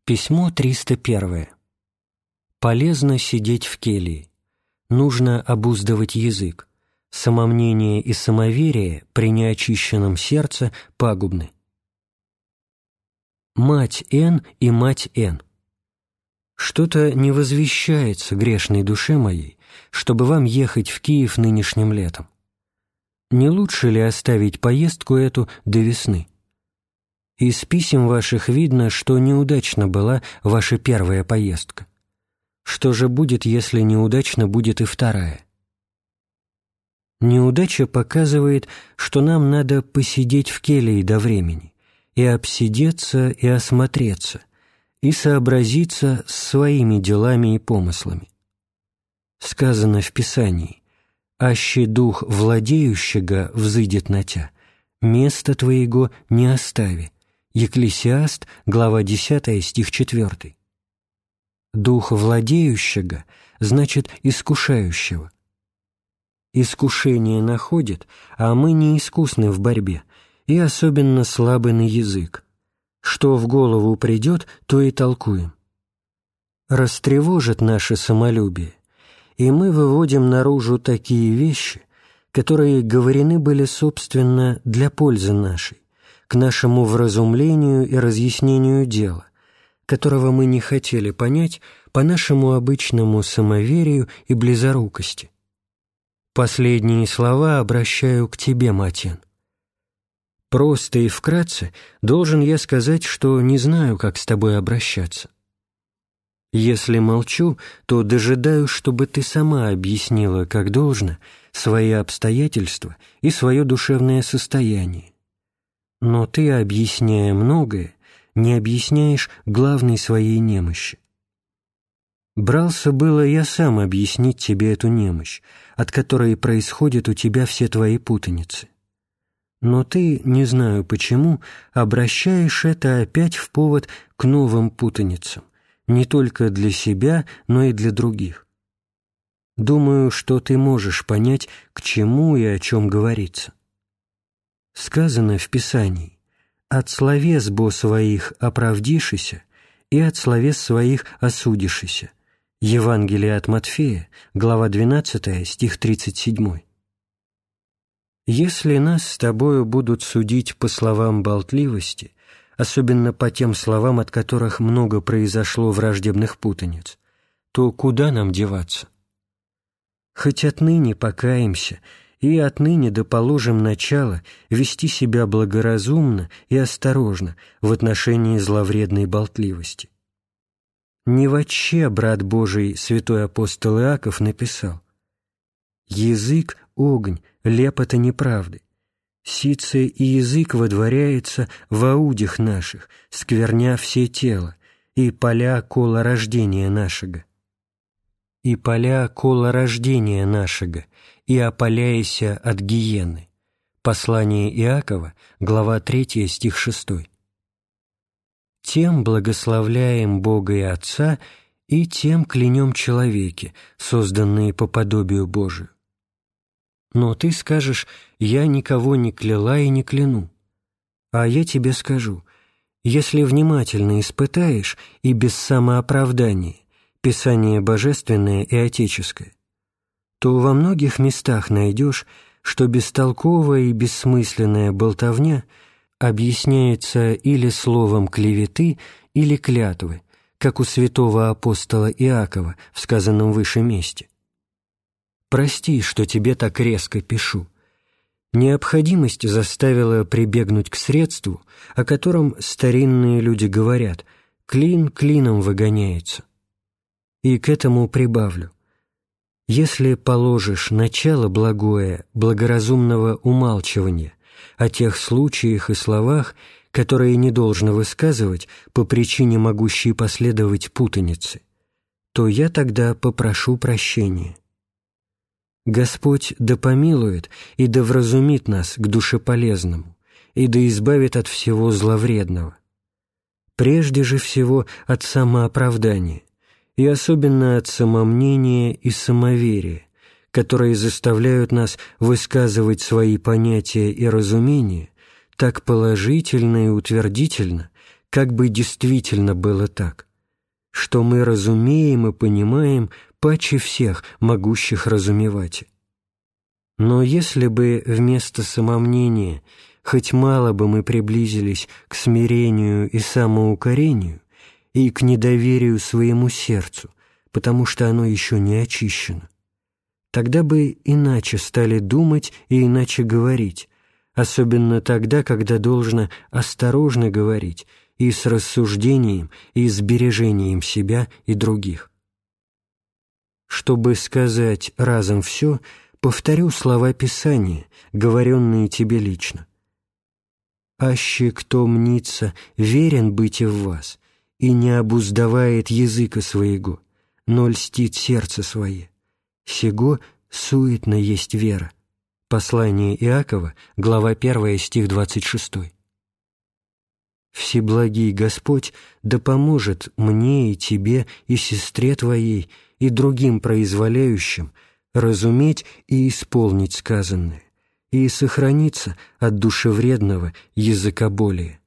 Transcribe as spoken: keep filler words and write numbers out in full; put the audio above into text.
Письмо триста первое. Полезно сидеть в келье. Нужно обуздывать язык. Самомнение и самоверие при неочищенном сердце пагубны. Мать Н и мать Н. Что-то не возвещается грешной душе моей, чтобы вам ехать в Киев нынешним летом. Не лучше ли оставить поездку эту до весны? Из писем ваших видно, что неудачна была ваша первая поездка. Что же будет, если неудачна будет и вторая? Неудача показывает, что нам надо посидеть в келье до времени, и обсидеться, и осмотреться, и сообразиться с своими делами и помыслами. Сказано в Писании: «Аще дух владеющего взыдет на тя, место твоего не остави». Екклесиаст, глава десятая, стих четвёртый. Дух владеющего значит искушающего. Искушение находит, а мы не искусны в борьбе, и особенно слабы на язык. Что в голову придет, то и толкуем. Растревожит наше самолюбие, и мы выводим наружу такие вещи, которые говорены были, собственно, для пользы нашей, к нашему вразумлению и разъяснению дела, которого мы не хотели понять по нашему обычному самоверию и близорукости. Последние слова обращаю к тебе, мать Н. Просто и вкратце должен я сказать, что не знаю, как с тобой обращаться. Если молчу, то дожидаюсь, чтобы ты сама объяснила, как должно, свои обстоятельства и свое душевное состояние. Но ты, объясняя многое, не объясняешь главной своей немощи. Брался было я сам объяснить тебе эту немощь, от которой происходят у тебя все твои путаницы. Но ты, не знаю почему, обращаешь это опять в повод к новым путаницам, не только для себя, но и для других. Думаю, что ты можешь понять, к чему и о чем говорится. Сказано в Писании: «От словес бо своих оправдишися, и от словес своих осудишися». Евангелие от Матфея, глава двенадцатая, стих тридцать семь. Если нас с тобою будут судить по словам болтливости, особенно по тем словам, от которых много произошло враждебных путаниц, то куда нам деваться? Хоть отныне покаемся и отныне доположим начало вести себя благоразумно и осторожно в отношении зловредной болтливости. Не вотще брат Божий святой апостол Иаков написал: «Язык — огонь, лепота неправды. Сице и язык водворяется в аудях наших, скверня все тело, и поля кола рождения нашего. И поля кола рождения нашего, и опаляйся от гиены». Послание Иакова, глава третья, стих шестой. Тем благословляем Бога и Отца, и тем клянем человеки, созданные по подобию Божию. Но ты скажешь: я никого не кляла и не кляну. А я тебе скажу: если внимательно испытаешь и без самооправдания Писание божественное и отеческое, то во многих местах найдешь, что бестолковая и бессмысленная болтовня объясняется или словом клеветы, или клятвы, как у святого апостола Иакова в сказанном выше месте. Прости, что тебе так резко пишу. Необходимость заставила прибегнуть к средству, о котором старинные люди говорят: «клин клином выгоняется». И к этому прибавлю: если положишь начало благое, благоразумного умалчивания о тех случаях и словах, которые не должно высказывать по причине могущей последовать путаницы, то я тогда попрошу прощения. Господь да помилует и да вразумит нас к душеполезному, и да избавит от всего зловредного. Прежде же всего от самооправдания, и особенно от самомнения и самоверия, которые заставляют нас высказывать свои понятия и разумения так положительно и утвердительно, как бы действительно было так, что мы разумеем и понимаем паче всех, могущих разумевать. Но если бы вместо самомнения хоть мало бы мы приблизились к смирению и самоукорению и к недоверию своему сердцу, потому что оно еще не очищено, тогда бы иначе стали думать и иначе говорить, особенно тогда, когда должно осторожно говорить и с рассуждением, и с бережением себя и других. Чтобы сказать разом все, повторю слова Писания, говоренные тебе лично. «Аще кто мнится верен быть и в вас, и не обуздавает языка своего, но льстит сердце свое, сего суетно есть вера». Послание Иакова, глава первая, стих двадцать шестой. Всеблагий Господь да поможет мне и тебе, и сестре твоей, и другим произволяющим разуметь и исполнить сказанное, и сохраниться от душевредного языкоболия.